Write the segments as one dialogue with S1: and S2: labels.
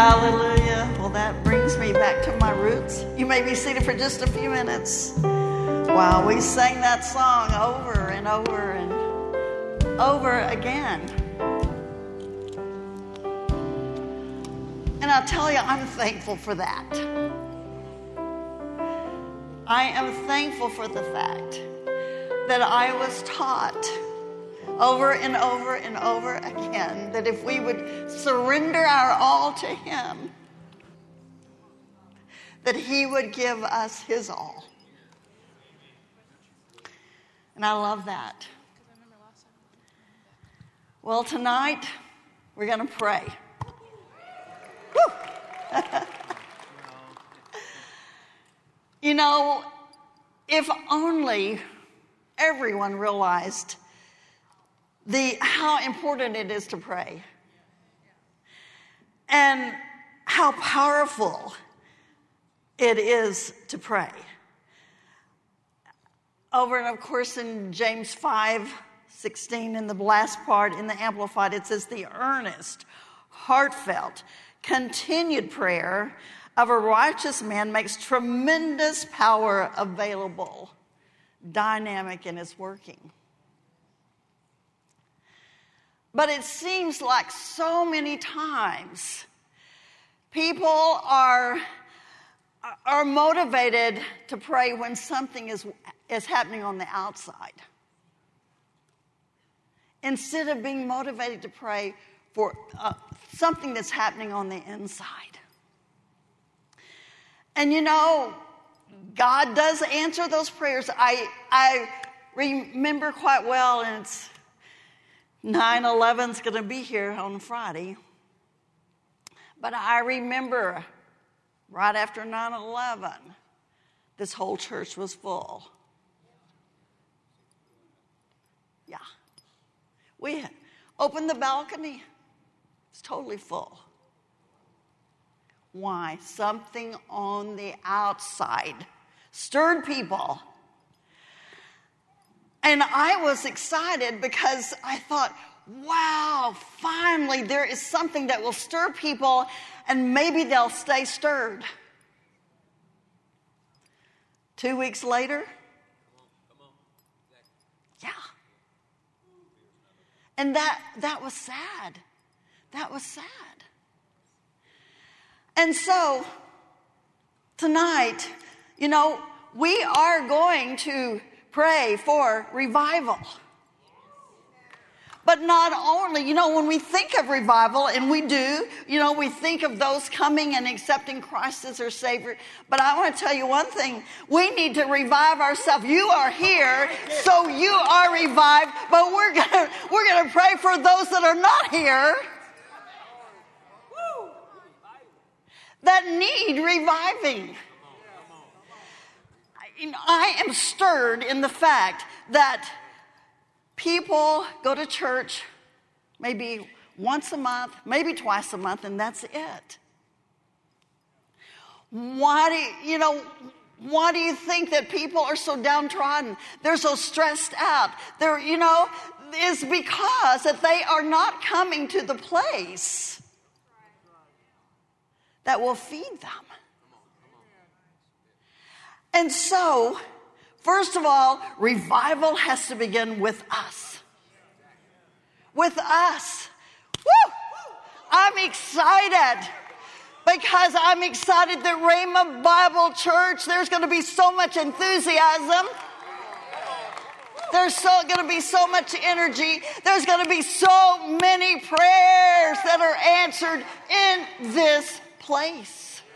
S1: Hallelujah. Well, that brings me back to my roots. You may be seated for just a few minutes. Wow, we sang that song over and over and over again. And I'll tell you, I'm thankful for that. I am thankful for the fact that I was taught over and over and over again that if we would surrender our all to Him, that He would give us His all. And I love that. Well, tonight we're going to pray. Woo! You know, if only everyone realized how important it is to pray and how powerful it is to pray. Over and of course in James 5:16 in the last part in the Amplified, it says the earnest, heartfelt, continued prayer of a righteous man makes tremendous power available, dynamic in its working. But it seems like so many times people are motivated to pray when something is happening on the outside, instead of being motivated to pray for something that's happening on the inside. And you know, God does answer those prayers. I remember quite well, and it's 9/11's going to be here on Friday. But I remember right after 9/11, this whole church was full. Yeah. We opened the balcony. It's totally full. Why? Something on the outside stirred people. And I was excited because I thought, wow, finally there is something that will stir people and maybe they'll stay stirred. 2 weeks later, yeah. And that was sad. That was sad. And so, tonight, you know, we are going to pray for revival. But not only, you know, when we think of revival, and we do, you know, we think of those coming and accepting Christ as their Savior. But I want to tell you one thing. We need to revive ourselves. You are here, so you are revived. But we're gonna pray for those that are not here, that need reviving. I am stirred in the fact that people go to church maybe once a month, maybe twice a month, and that's it. Why do you think that people are so downtrodden? They're so stressed out. It's because that they are not coming to the place that will feed them. And so, first of all, revival has to begin with us. With us. Woo! I'm excited because I'm excited that Rhema Bible Church, there's going to be so much enthusiasm. There's going to be so much energy. There's going to be so many prayers that are answered in this place.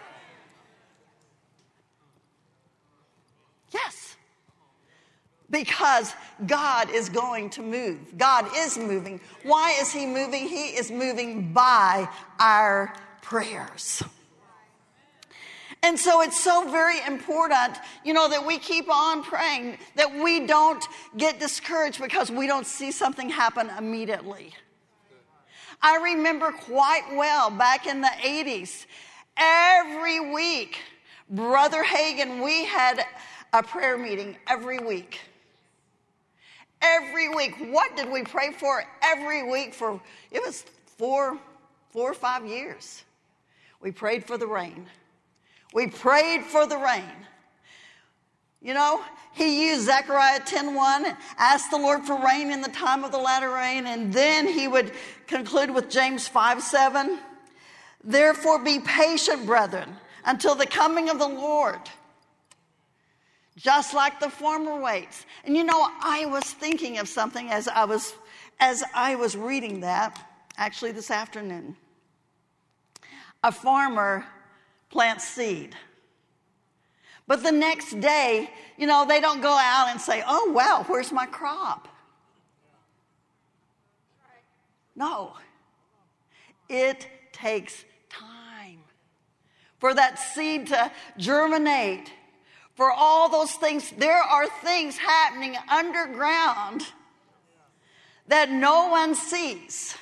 S1: Yes. Because God is going to move. God is moving. Why is He moving? He is moving by our prayers. And so it's so very important, that we keep on praying, that we don't get discouraged because we don't see something happen immediately. I remember quite well back in the 80s, every week, Brother Hagin, we had a prayer meeting every week. Every week. What did we pray for every week for? It was four or 5 years. We prayed for the rain. We prayed for the rain. You know, he used Zechariah 10:1, and asked the Lord for rain in the time of the latter rain, and then he would conclude with James 5:7. Therefore be patient, brethren, until the coming of the Lord, just like the farmer waits. And you know, I was thinking of something as I was reading that, actually this afternoon. A farmer plants seed. But the next day, you know, they don't go out and say, oh, wow, where's my crop? No. It takes time for that seed to germinate, for all those things. There are things happening underground that no one sees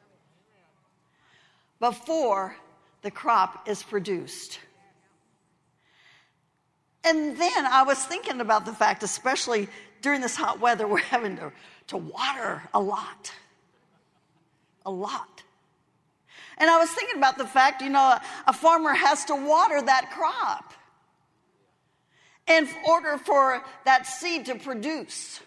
S1: before the crop is produced. And then I was thinking about the fact, especially during this hot weather, we're having to water a lot. A lot. And I was thinking about the fact, you know, a farmer has to water that crop in order for that seed to produce.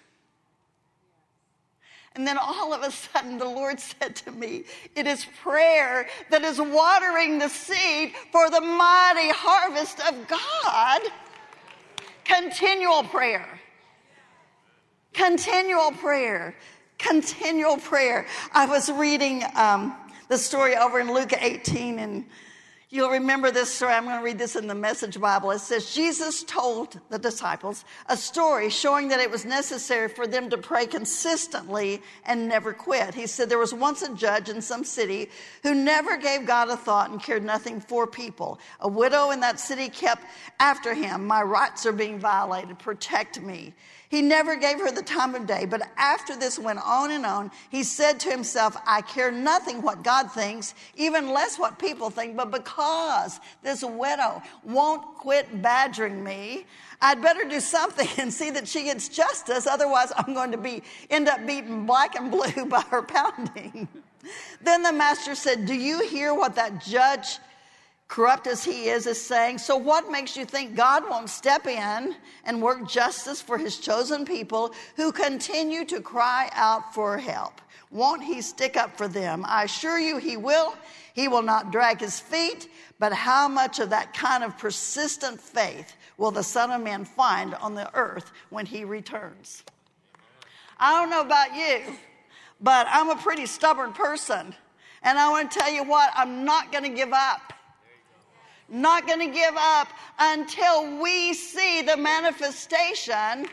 S1: And then all of a sudden the Lord said to me, it is prayer that is watering the seed for the mighty harvest of God. Continual prayer. Continual prayer. Continual prayer. I was reading the story over in Luke 18, and you'll remember this story. I'm going to read this in the Message Bible. It says, Jesus told the disciples a story showing that it was necessary for them to pray consistently and never quit. He said, there was once a judge in some city who never gave God a thought and cared nothing for people. A widow in that city kept after him. My rights are being violated. Protect me. He never gave her the time of day, but after this went on and on, he said to himself, I care nothing what God thinks, even less what people think, but because this widow won't quit badgering me, I'd better do something and see that she gets justice, otherwise I'm going to end up beaten black and blue by her pounding. Then the master said, do you hear what that judge, corrupt as he is saying? So what makes you think God won't step in and work justice for his chosen people who continue to cry out for help? Won't he stick up for them? I assure you he will. He will not drag his feet. But how much of that kind of persistent faith will the Son of Man find on the earth when he returns? I don't know about you, but I'm a pretty stubborn person. And I want to tell you what, I'm not going to give up. Not going to give up until we see the manifestation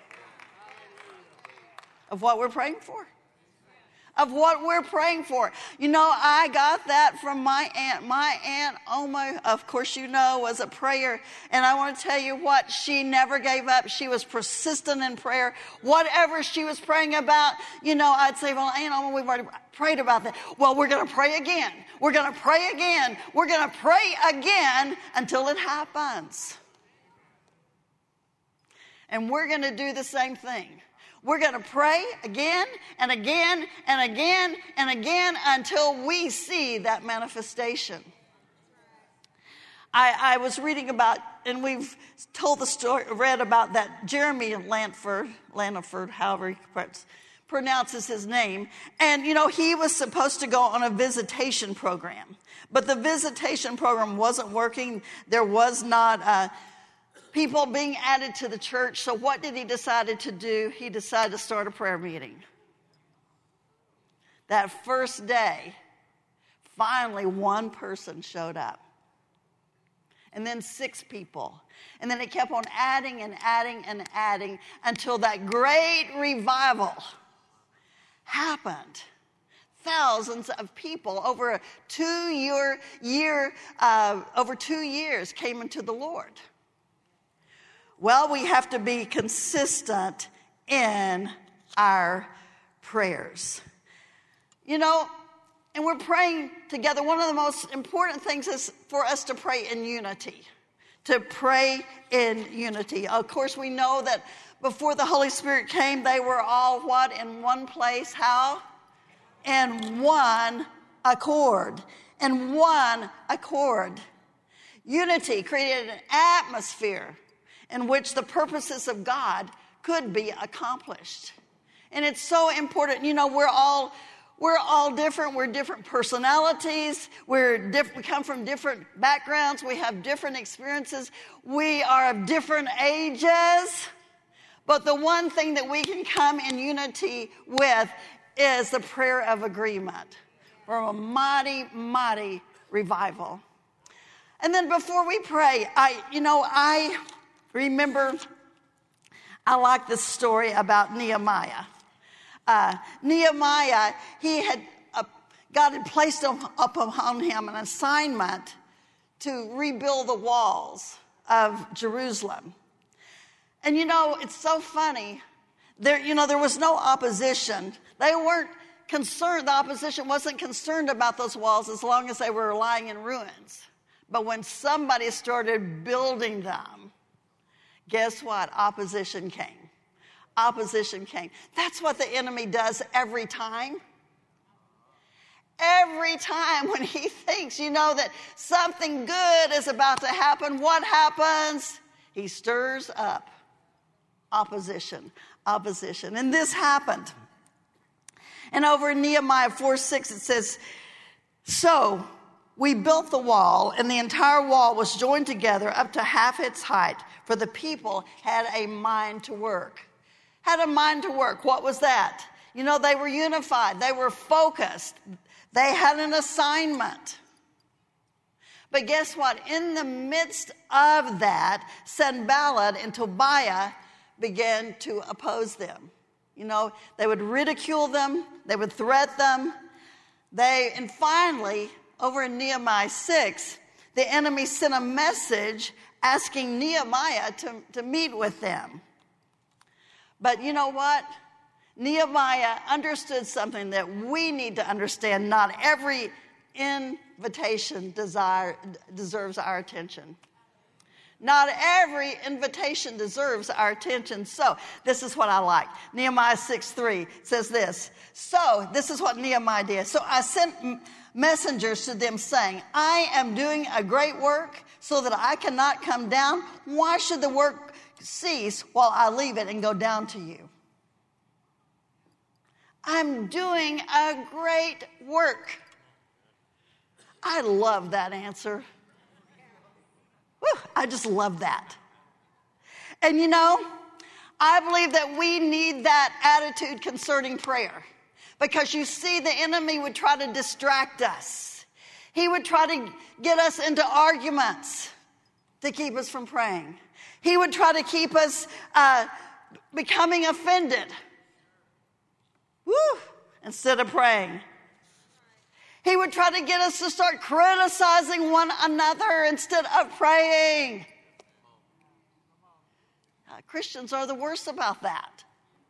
S1: of what we're praying for. Of what we're praying for. You know, I got that from my aunt. My aunt Oma, of course you know, was a prayer. And I want to tell you what, she never gave up. She was persistent in prayer. Whatever she was praying about, you know, I'd say, well, Aunt Oma, we've already prayed about that. Well, we're going to pray again. We're going to pray again. We're going to pray again until it happens. And we're going to do the same thing. We're going to pray again and again and again and again until we see that manifestation. I was reading about, and we've told the story, read about that Jeremy Lanford, however he pronounces his name. And, you know, he was supposed to go on a visitation program. But the visitation program wasn't working. There was not people being added to the church. So what did he decide to do? He decided to start a prayer meeting. That first day, finally one person showed up. And then 6 people. And then it kept on adding and adding and adding until that great revival happened. Thousands of people over a 2 years came into the Lord. Well, we have to be consistent in our prayers. You know, and we're praying together. One of the most important things is for us to pray in unity. To pray in unity. Of course, we know that before the Holy Spirit came, they were all what? In one place. How? In one accord. in one accord. Unity created an atmosphere in which the purposes of God could be accomplished. And it's so important. You know, we're all different. We're different personalities. We come from different backgrounds. We have different experiences. We are of different ages. But the one thing that we can come in unity with is the prayer of agreement for a mighty, mighty revival. And then before we pray, I remember, I like this story about Nehemiah. Nehemiah, God had placed upon him an assignment to rebuild the walls of Jerusalem. And it's so funny. There was no opposition. They weren't concerned. The opposition wasn't concerned about those walls as long as they were lying in ruins. But when somebody started building them, guess what? Opposition came. Opposition came. That's what the enemy does every time. Every time when he thinks, that something good is about to happen, what happens? He stirs up opposition. And this happened. And over in Nehemiah 4:6 it says, "So we built the wall, and the entire wall was joined together up to half its height, for the people had a mind to work." Had a mind to work. What was that? They were unified. They were focused. They had an assignment. But guess what? In the midst of that, Sanballat and Tobiah began to oppose them. They would ridicule them. They would threat them. And finally, over in Nehemiah 6, the enemy sent a message asking Nehemiah to meet with them. But you know what? Nehemiah understood something that we need to understand. Not every invitation deserves our attention. Not every invitation deserves our attention. So this is what I like. Nehemiah 6:3 says this. So this is what Nehemiah did. So I sent messengers to them saying, "I am doing a great work so that I cannot come down. Why should the work cease while I leave it and go down to you?" I'm doing a great work. I love that answer. Whew, I just love that. And I believe that we need that attitude concerning prayer. Because you see, the enemy would try to distract us. He would try to get us into arguments to keep us from praying. He would try to keep us becoming offended. Woo! Instead of praying. He would try to get us to start criticizing one another instead of praying. Christians are the worst about that.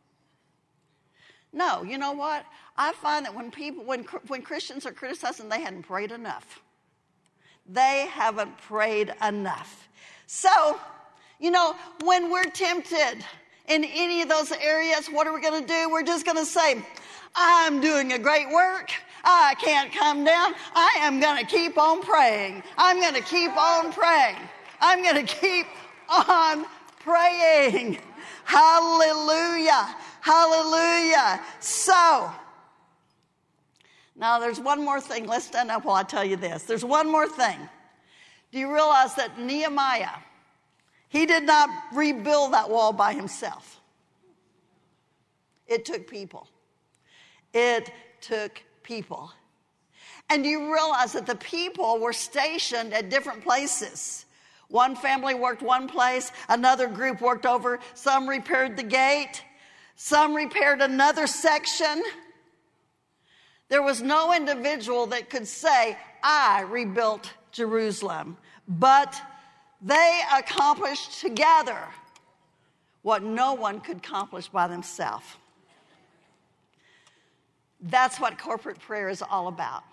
S1: No, you know what? I find that when Christians are criticizing, they hadn't prayed enough. They haven't prayed enough. So, when we're tempted in any of those areas, what are we going to do? We're just going to say, "I'm doing a great work. I can't come down. I am going to keep on praying. I'm going to keep on praying. I'm going to keep on praying." Hallelujah. Hallelujah. So, now there's one more thing. Let's stand up while I tell you this. There's one more thing. Do you realize that Nehemiah, he did not rebuild that wall by himself? It took people. It took people. And you realize that the people were stationed at different places. One family worked one place, another group worked over, some repaired the gate, some repaired another section. There was no individual that could say, "I rebuilt Jerusalem," but they accomplished together what no one could accomplish by themselves. That's what corporate prayer is all about.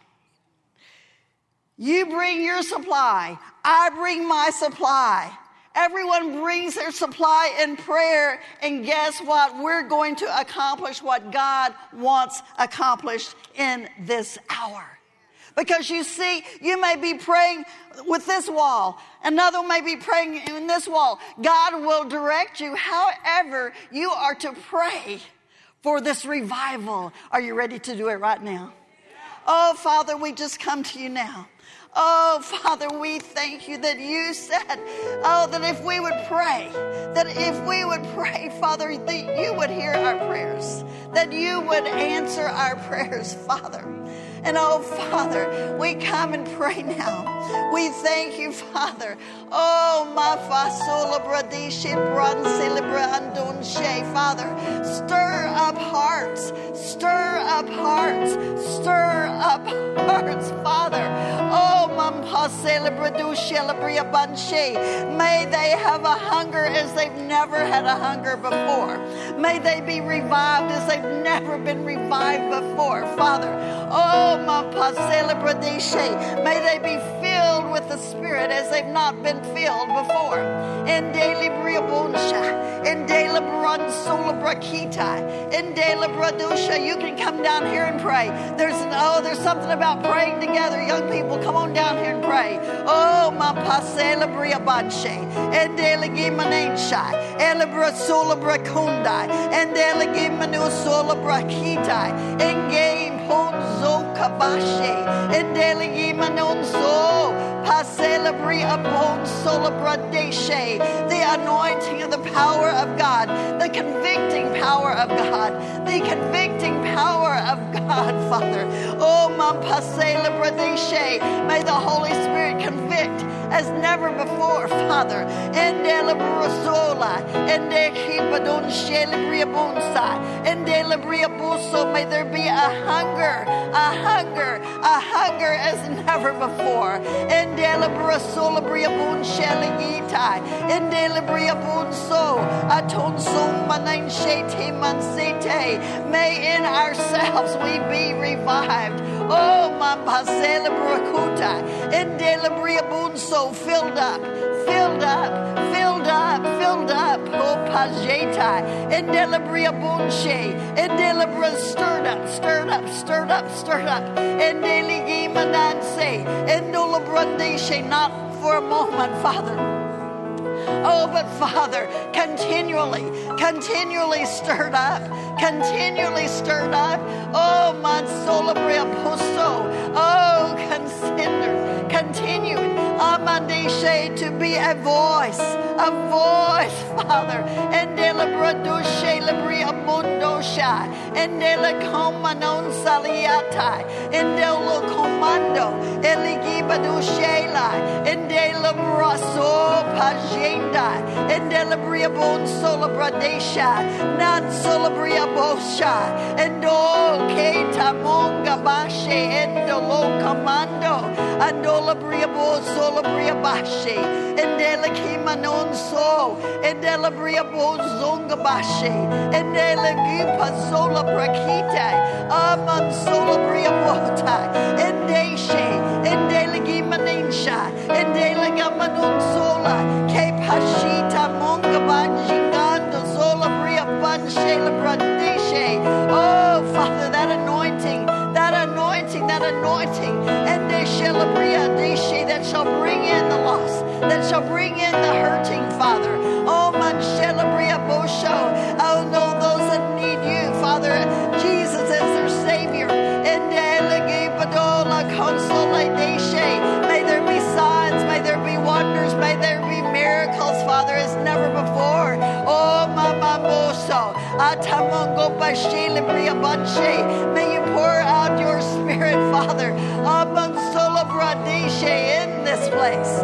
S1: You bring your supply. I bring my supply. Everyone brings their supply in prayer. And guess what? We're going to accomplish what God wants accomplished in this hour. Because you see, you may be praying with this wall. Another may be praying in this wall. God will direct you however you are to pray for this revival. Are you ready to do it right now? Oh, Father, we just come to you now. Oh, Father, we thank you that you said, that if we would pray, Father, that you would hear our prayers, that you would answer our prayers, Father. And oh, Father, we come and pray now. We thank you, Father. Oh, my fasola bradishe bran celebra andonshe, Father, stir up hearts, stir up hearts, stir up hearts, Father. Oh, mampa celebradu celebria banche. May they have a hunger as they've never had a hunger before. May they be revived as they've never been revived before, Father. Oh, mampa celebradishe. May they be filled with the Spirit as they've not been filled before. In daily briabonsha, in daily bransula in daily bradusha. You can come down here and pray. There's something about praying together. Young people, come on down here and pray. Oh, my pasela briabanche, in daily gimanensha, elibra sola bracunda, and daily gimanu sola brachita, in game ponzo kabashe, in daily gimanonso. The anointing of the power of God, the convicting power of God, the convicting power of God, Father. Oh, may the Holy Spirit convict as never before, Father. May there be a hunger as never before. May in ourselves we be revived. Oh, Mamba Celebracuta, in Delabriabunso, filled up, oh, Pajeta, in Delabriabunche, in Delabra, stirred up, in Deligimananse, in Dolabrandeshe, not for a moment, Father. Oh, but Father, continually stirred up, Oh, Mansolabria Posto, oh, continuing, Amandeshe, to be a voice, Father, and Delabradushe, Labria Mundosha, and Delacomanon Saliata, and Delo Comando, Eligibadushe, and Delabraso Pajenda, and Delabriabon Solabradesha, Nan Solabria Bosha, and all Keta Monga Bashe, and Dolo Commando, and Dolabriabo Solabriabashe, and Delakimanon So, and Delabriabo Zongabashe, and Delagipa Sola Brakita, Aman Solabriabota, and Deshe, and Delagimanisha, and Delagamanun Sola, Kepashita Mongabanjingando Solabria Banshela Bradeshe. Oh, Father, that anointing, and Deshelabria Deshe, that shall bring in the lost, that shall bring in the hurting, Father. Oh, Manshelabria Bosho. Oh, no, those that need you, Father, Jesus as their Savior. And Delegabadola Console Deshe. May there be signs, may there be wonders, may there be miracles, Father, as never before. Oh, Mama Moso, Atamongo Bashilabria Banche. May you pour out your Spirit, Father, Aman Solabradeshe, in this place.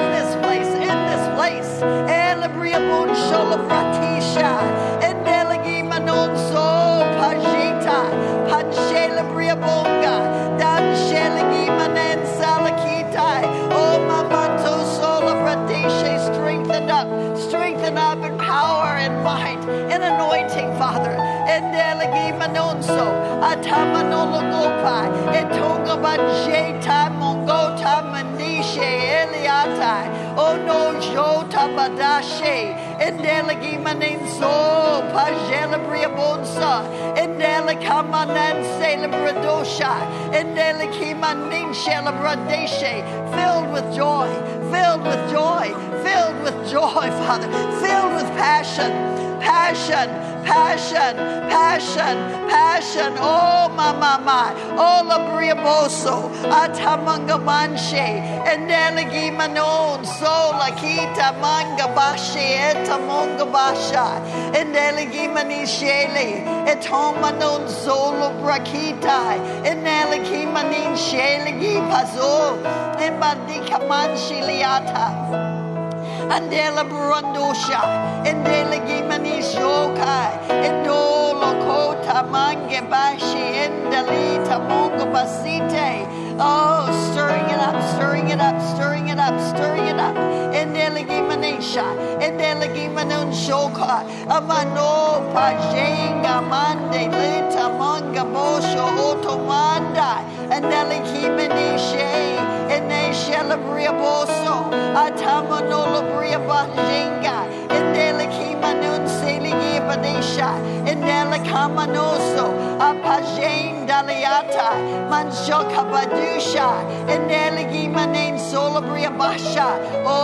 S1: Elabria Bon Sholabratisha, and Delegi Manon So Pajita, Panchelabria Bonga, Dan Shelegi Manen Salakita, Oh Mamanto Solabradeshe, strengthen up in power and might, in anointing, Father. And Delegi Manonso, Atamanologopa, Etonga Banjeta Mongota Mandishe Eliata, Oh no Jota Badashe, Endele gimanin so pajela briabonsa. Endele kamanan celebradosha. Endele kimanin celebradeshe. Filled with joy, filled with joy, filled with joy, Father, filled with passion, passion, passion, passion, passion. Oh, my. Oh, la briaboso. Atamanga manche. Endelegi manon. So la kita manga bashe. Etamonga basha. Endelegi manishele. Etomanon solo brakita. Endelegi manin shelegi pazo. Embadika manshiliata. Andela brandosha, endela gimani shokai, endolo kota mange bashi, endalita mongo basite. Oh, stirring it up, stirring it up, stirring it up, stirring it up. Endela gimanisha, endela gimanon shokai, amano pajenga mande lita manga bosho otomanda, endela gimanishe, ene shelabria boso, atamanola bria banjenga, endela kimanun seligi badesha, endela kamanoso, apajen daliata, manshoka badusha, endela gimanen solabria basha,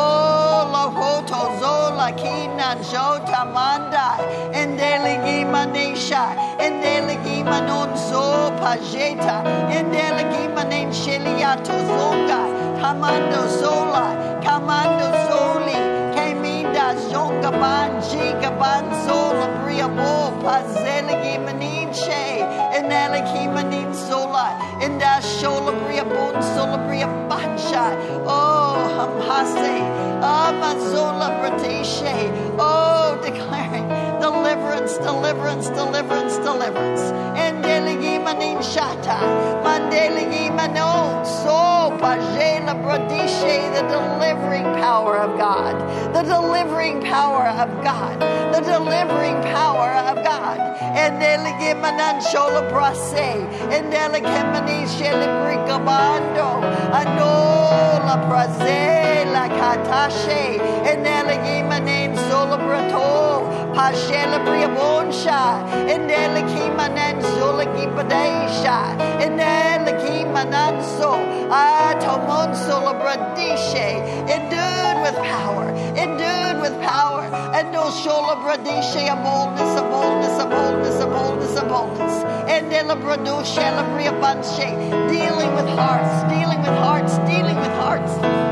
S1: oh la hoto zola kina jota manda, endela gimanesha, endela gimanon so pajeta, endela gimanen sheliato zonga, kamando sola, kamando soli, keminda zonga banji gaban sola bria bo pazelegi maninche, enela kimanin sola, enda shola bria bon sola bria bancha, oh hamhase, amazola brateshe, oh declaring deliverance, deliverance, deliverance, deliverance, endelegi manin shata, mandelegi manon so pajela bradishe, the delivering power of God, the delivering power of God, the delivering power of God. And delegimanan shola brase, and delegimani shelibricabando, anola brase la katashe, and delegimanan sola brato, pashela briabonsha, and delegimanan sola gipadesha, and delegimanan so, atomon sola bradishe, endued with power, endued with power, and no shola bradishe, a boldness, a boldness, a boldness, a boldness, a boldness, and delabradoshe, labriabanche, dealing with hearts, dealing with hearts, dealing with hearts.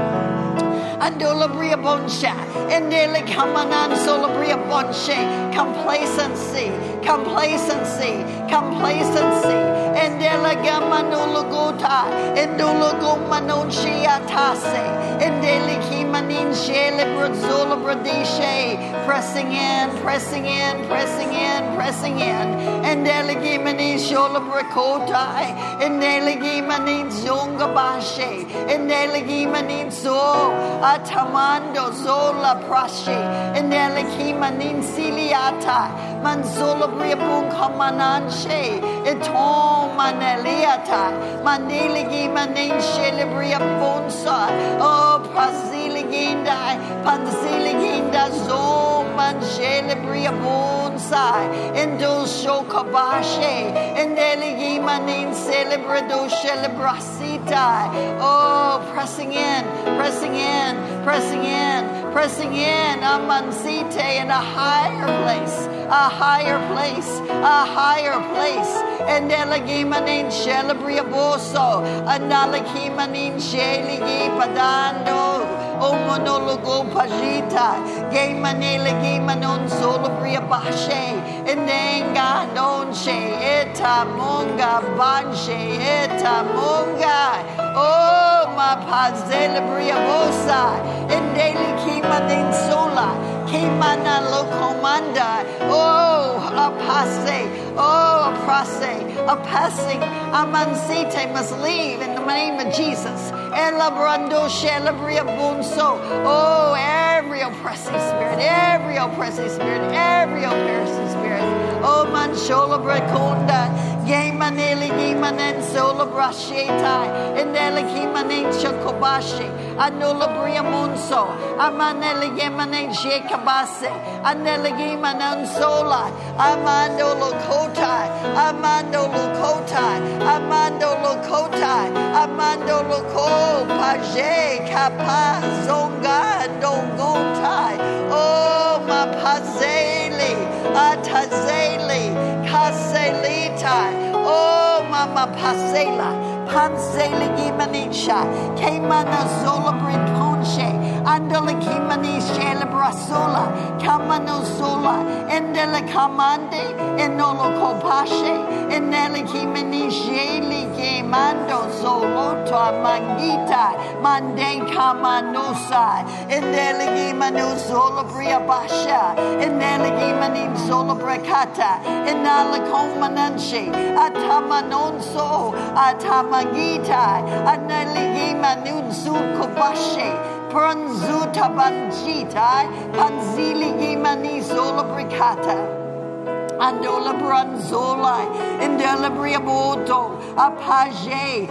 S1: Andola bria bonsha, and dele kamanan sola bria bonche, complacency, complacency, complacency, and dele gamanolo gota, and dolo gomanon shiatase, and dele kimanin shele bradzola bradishe, pressing in, pressing in, pressing in, pressing in, and dele gimanin shola bracota, and dele gimanin zonga bashe, and dele gimanin so. Atamando zola prashi, and elekimanin siliata, manzola briabun kamananche, eton maneliata, maniligi manin shelibria bonsa, oh praziliginda, panziliginda zo manjelibria bonsa, endo shokabashe, and eligi manin celebrado celebrasita, oh pressing in, pressing in, pressing in, pressing in, amansite in a higher place, a higher place, a higher place. And elegimanin shelabria boso, analakimanin sheligi padando, o monologo pajita, gay manelegi manon solabria bashe, and denga donche, eta monga banche, eta monga, oh ma pazelabria bosa, and daily kimanin sola, kimana locomanda, oh apase, oh aprase, a passing, amansite must leave in the name of Jesus. Elabrando shelabria bunso, oh every oppressive spirit, every oppressive spirit, every oppressive spirit, oh manshola brecunda, gay maneli gimanen sola brasheta, and elikima Manin Chokobashi, Anola Bria Monso, Amaneligemane Jekabase, Aneligimanan Sola, Amando Lokotai, Amando Lokotai, Amando Lokotai, Amando Loko, Paje, Kapa, Zonga, Dongotai, oh, Mapazeli, Atazeli, Kaselitai, oh, Mama Pasela. Pansele Gimanisha, Kamana Zola Brinponche, Andela Kimani Shela Brasola, Kamano Sola, Endela Kamande, Enolo Kopashe, Enele Kimani Sheli Gamando Zolota Mangita, Mande Kamanosa, Endele Gimano Zola Briabasha, Endele Gimanin Zola Bracata, Enala Komananche, Atamanonso, Atamagita, Analigima Nunsu Kobashe, Pranzuta Banjita, Panzili Gimani Zola Bricata. Andola Branzola, Indela Briaboto, Apage,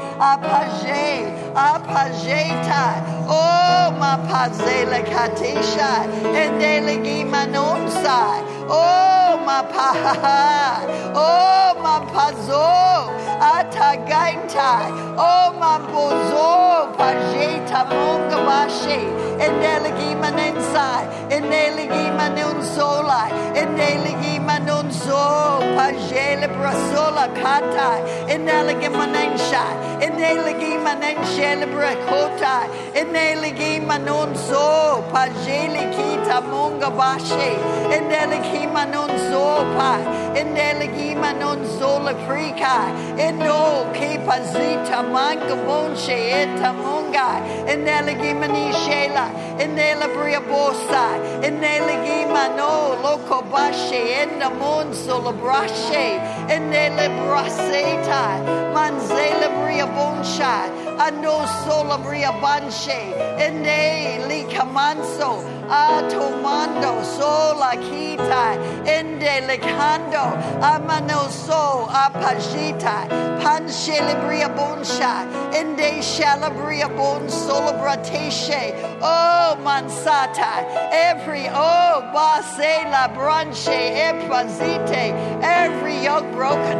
S1: Apageta, oh, Mapazela Katisha, Indelegi Manonsa, oh, Mapaha, oh, Mapazo, Atagaita, oh, Mapozo, Pageta Mongabashe, Indelegi Manensa, Indelegi Manonsola, Indelegi Manon. So, Pajele Brasola Kata, Ineligi Manensha, Ineligi Manenshele Brakota, Ineligi Manon So, Pajele Kita Monga Bashe, Ineligi Manon So, Ineligi Manon Sola Prika, Indo Kipazita Manga Bonshe, Eta Monga, Ineligi Manishela, Inela Briabosa, Ineligi Mano, Loco Bashe, Enda Mon. Solabrashe, Enele Braseta, Manzela Bria Bonsha, Ano Solabria Banche, Ende Likamanso, Atomando, Sola Kita, Ende Lecando, Amano So, Apagita, Panchelibria Bonsha, Ende Shalabria Bon Solabrateshe, oh Mansata, every, oh Basela Branche, Epazite. Every yoke broken,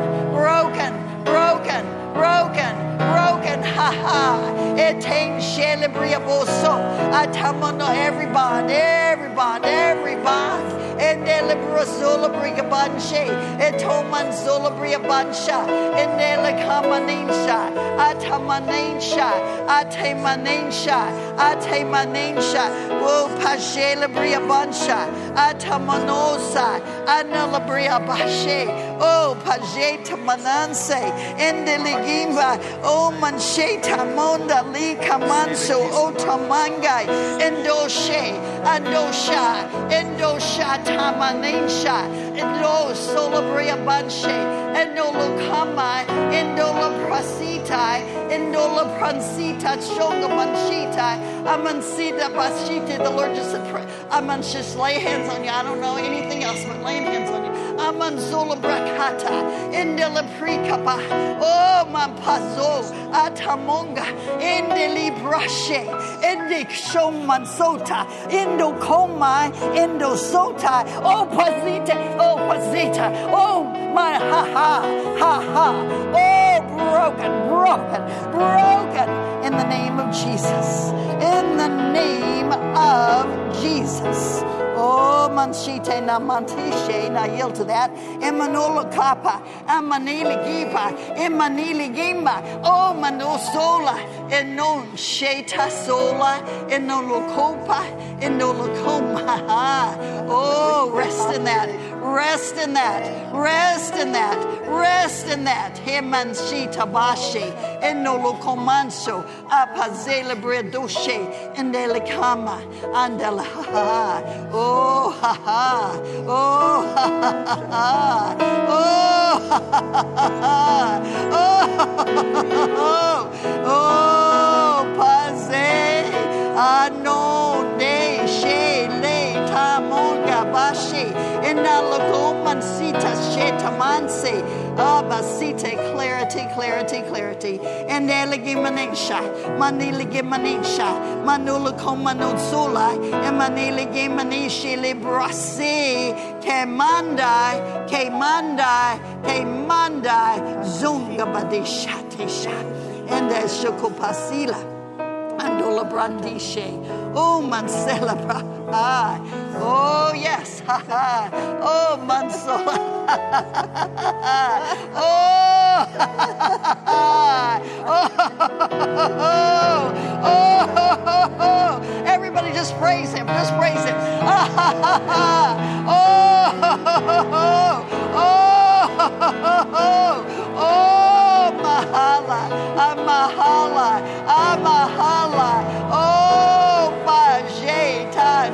S1: ha ha. Etain shelebria boso. Atamano every bond. And delibra sola bria banche. Etoman sola bria bansha. And delicamaninsha. Atemanisha. Wo pashelebria bansha. Atamanosa. Analabria bashe. Oh, pajeta mananse. Endeligimba. Oh, mancheta monda li kamanso. Oh, tamangai. Endosha tamaninsha. Endo solabria banche. Endola kama. Endola prasita. Endola pransita. Shonga manchita. Amansita bashita. The Lord just said, Aman, just lay hands on you. I don't know anything else but laying hands on you. Amanzola brakata, indela prikapa, oh mampazo, atamonga, indeli brashe, indik shomansota, indo koma, indo sota, oh pazita, oh my ha, oh broken, in the name of Jesus, in the name of Jesus. Oh, manshite na mantishe na yield to that. Emanola kapa, amanili gipa, emanili gimba. Oh, manosola, enon sheta sola, enolokopa, enolokoma. Oh, rest in that. Hemanshita bashi, enolokomanso, apazela bredoshe, endelikama, andela. Oh, ha ha. Oh, ha ha ha. Oh, ha ha ha. Oh, paze. Ano de she le tamonga bashi. Inalokoman sita sheta. tamansi. Basite, clarity, clarity, clarity. And eligimanisha, maniligimanisha, manulacomanusula, and maniligimanisha librasi, kemandai, zungabadishatisha, and the shukupasila. Andola brandishe. Oh, mansela bra. Oh, yes. Oh, mansola. Oh. Everybody just praise him. Just praise him. Mahala. Oh, manje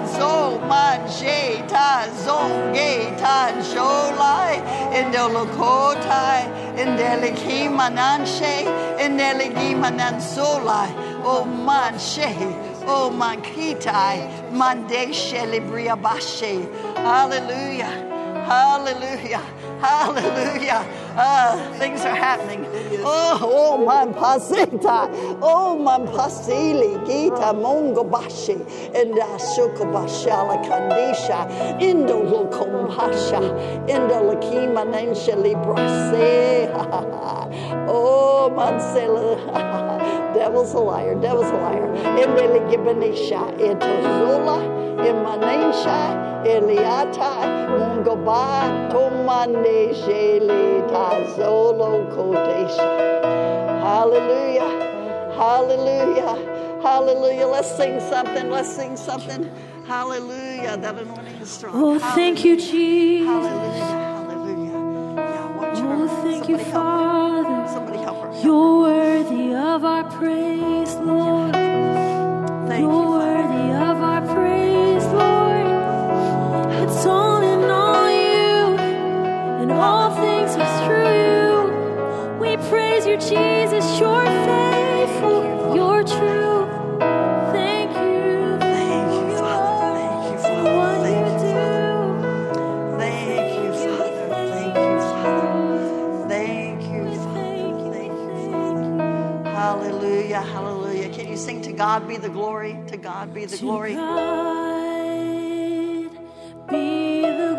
S1: tan zonge tan sholai, indolokotai, indeliki mananshe, indeliki manansolai, oh manche, oh mankitai, mandeshe libriabashe. Hallelujah. Hallelujah. Hallelujah. Things are happening. Oh, man pasita. Oh, man pasili. Gita mongobashi. Inda shukobashala kandisha. Indo lokombasha. Indo lakima nensha librase. Oh, mansela. Devil's a liar. Devil's a liar. Inde ligibanisha. Etozola. Imanesha. Eliata, Mungoba, Tomane, Shelita, Zolo, Kodesha. Hallelujah, hallelujah, hallelujah. Let's sing something, let's sing something. Hallelujah, that anointing is strong.
S2: Oh, thank you, Jesus.
S1: Hallelujah, hallelujah. Yeah, watch her.
S2: Oh, thank you,
S1: Somebody help her.
S2: Father.
S1: Somebody help her.
S2: You're worthy of our praise, Lord.
S1: Thank
S2: You're
S1: you,
S2: worthy of our praise, Lord. It's all in all you, and all things are through you. We praise you, Jesus. You're faithful, you're true. Thank you.
S1: Thank you, Father. Thank you, Father.
S2: What
S1: Thank
S2: you
S1: you,
S2: do.
S1: Thank you, Father. Thank you, Father. Thank you, Father. Thank you, Father. Hallelujah, hallelujah. Can you sing to God be the glory? To God be the glory.
S2: To God be the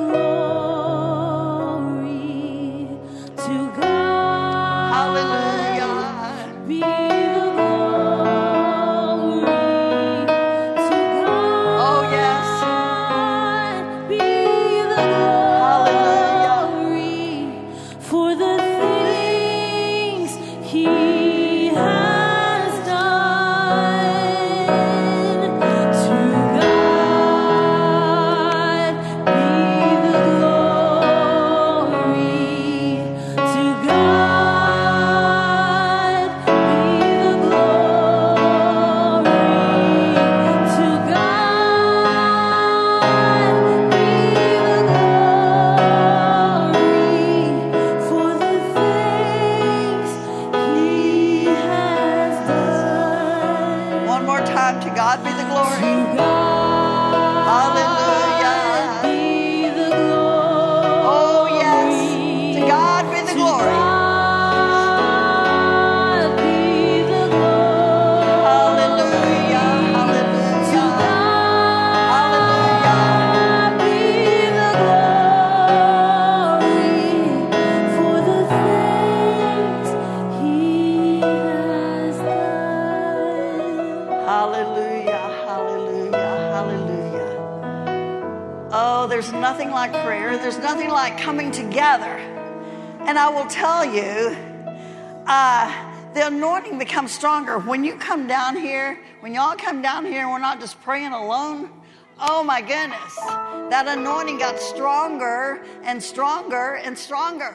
S2: glory. To God
S1: Hallelujah.
S2: be the glory. To God
S1: Oh, yes.
S2: be the glory for the things He has done. To God be the glory. To God be the glory. To God be the glory for the things He has done.
S1: One more time. To God be the glory.
S2: To God
S1: Hallelujah.
S2: be the glory.
S1: Oh, yes. To God be the
S2: To
S1: glory.
S2: God be the glory.
S1: Hallelujah.
S2: To
S1: Hallelujah.
S2: God be the glory for the things He has done.
S1: Hallelujah. Hallelujah. Hallelujah. Oh, there's nothing like prayer. There's nothing like coming together. And I will tell you, the anointing becomes stronger when you come down here. When y'all come down here, we're not just praying alone. Oh my goodness, that anointing got stronger and stronger and stronger.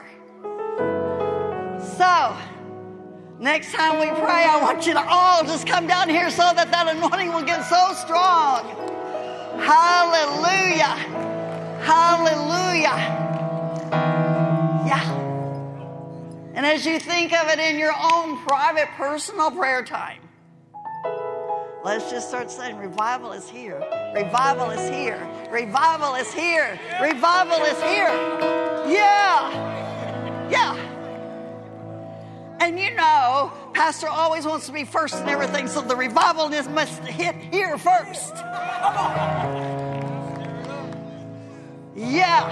S1: So, next time we pray, I want you to all just come down here so that anointing will get so strong. Hallelujah. Hallelujah. Yeah. And as you think of it in your own private, personal prayer time, let's just start saying, revival is here. Revival is here. Revival is here. Revival is here. Yeah. Yeah. And you know, Pastor always wants to be first in everything, so the revival must hit here first. Yeah.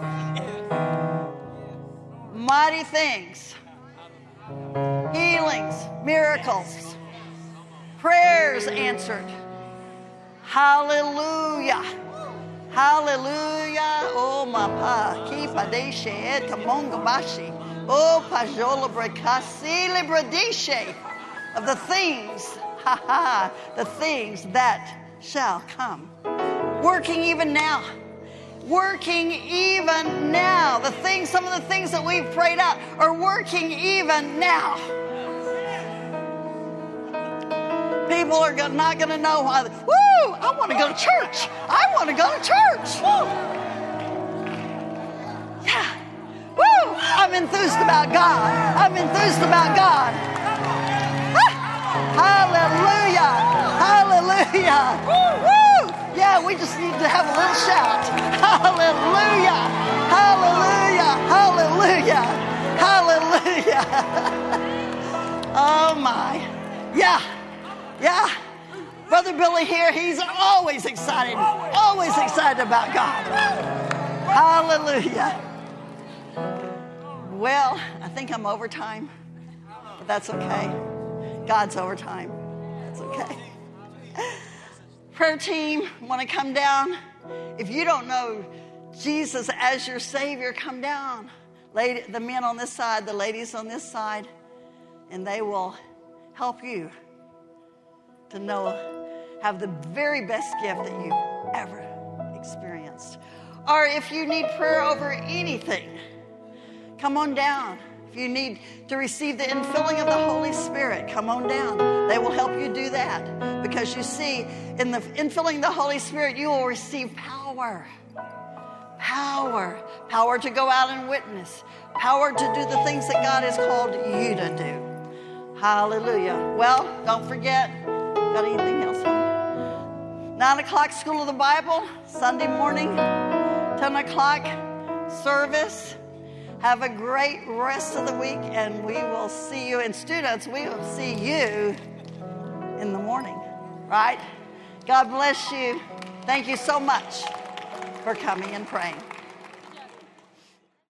S1: Mighty things. Healings, miracles, prayers answered. Hallelujah. Hallelujah. Oh, my pa. Kipa deshe et mongo bashi. Oh, pajola brekasile bradishe. Of the things, the things that shall come. Working even now. Working even now. Some of the things that we've prayed out are working even now. People are not going to know why. Woo! I want to go to church. I want to go to church. Woo! Yeah. Woo! I'm enthused about God. I'm enthused about God. Ah! Hallelujah. Hallelujah. Woo! Yeah, we just need to have a little shout. Hallelujah. Hallelujah. Hallelujah. Hallelujah. Oh, my. Yeah. Yeah. Brother Billy here, he's always excited about God. Hallelujah. Well, I think I'm over time, but that's okay. God's over time. That's okay. Prayer team, want to come down? If you don't know Jesus as your Savior, come down. The men on this side, the ladies on this side, and they will help you to have the very best gift that you've ever experienced. Or if you need prayer over anything, come on down. If you need to receive the infilling of the Holy Spirit, come on down. They will help you do that. Because you see, in the infilling of the Holy Spirit, you will receive power. Power. Power to go out and witness. Power to do the things that God has called you to do. Hallelujah. Well, don't forget. Got anything else? 9 o'clock, School of the Bible. Sunday morning, 10 o'clock, service. Have a great rest of the week, and we will see you. And students, we will see you in the morning, right? God bless you. Thank you so much for coming and praying.